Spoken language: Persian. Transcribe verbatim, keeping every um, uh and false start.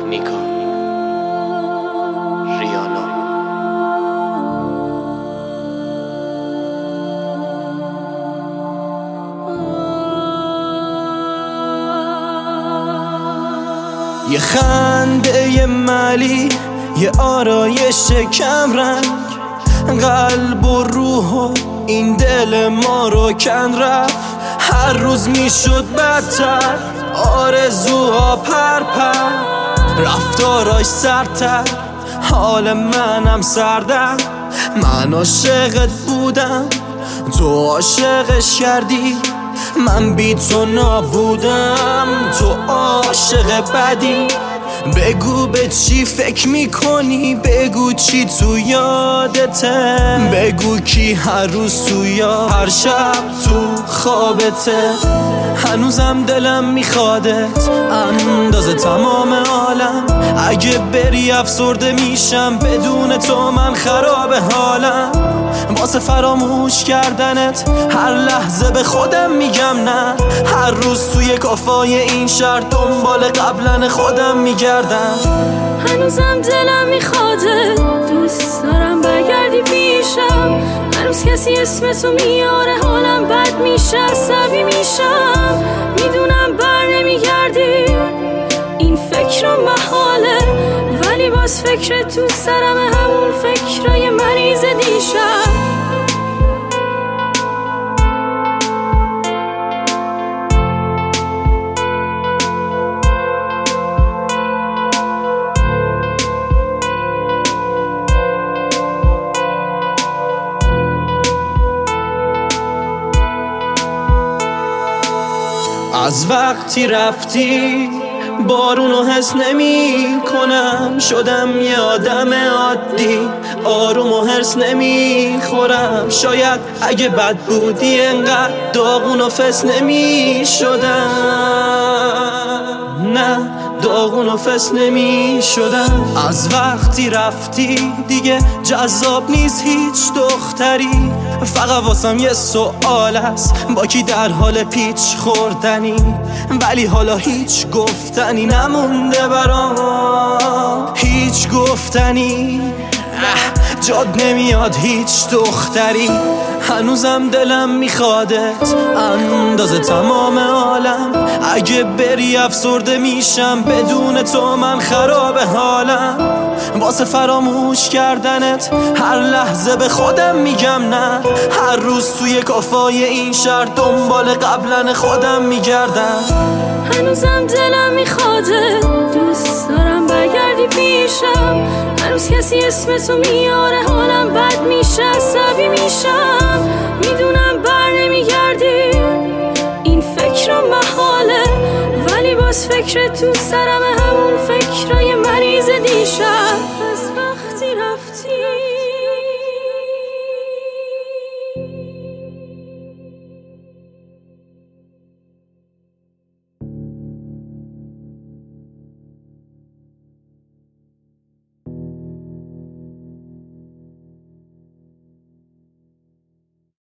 نیکا ریانا. یه خنده یه ملی، یه آرایش کمرنگ، قلب و روح و این دل ما رو کن رفت. هر روز میشد بدتر، آرزوها پر پر، رفتاراش سرتر، حال منم سردم. من عاشقت بودم، تو عاشقش کردی، من بی تو نابودم، تو عاشق بدی. بگو به چی فکر میکنی، بگو چی تو یادته، بگو کی هر روز تو یا هر شب تو خوابته. هنوزم دلم میخوادت اندازه تمام عالم، اگه بری افسرده میشم، بدون تو من خراب حالم. واسه فراموش کردنت هر لحظه به خودم میگم نه، هر روز توی کافای این شهر دنبال قبلن خودم میگردم. هنوزم دلم میخواده، دوست دارم برگردی پیشم، هنوز کسی اسم تو میاره حالم بد میشه، عصبی میشم، میدونم بر نمیگردی، این فکرم محاله، ولی باز فکر تو سرم، همون فکرای مریض دیشب. از وقتی رفتی بارونو حس نمی کنم، شدم یه آدم عادی، آروم و هرس نمی خورم. شاید اگه بد بودی انقدر داغون و فس نمی شدم، نه داغون و فس نمی شدم. از وقتی رفتی دیگه جذاب نیست هیچ دختری، فقط واسم یه سوال است، با کی در حال پیچ خوردنی، ولی حالا هیچ گفتنی نمونده برام، هیچ گفتنی جاد نمیاد هیچ دختری. هنوزم دلم میخوادت اندازه تمام عالم، اگه بری افسرده میشم، بدون تو من خراب حالم. واسه فراموش کردنت هر لحظه به خودم میگم نه، هر روز توی کافای این شهر دنبال قبلن خودم میگردم. هنوزم دلم میخواده، دوست دارم برگردی پیشم، هنوز کسی اسم تو میاره حالم بد میشه، عصبی میشم، میدونم بر نمیگردی، این فکرم محاله، ولی باز فکر تو سرم، همون فکرای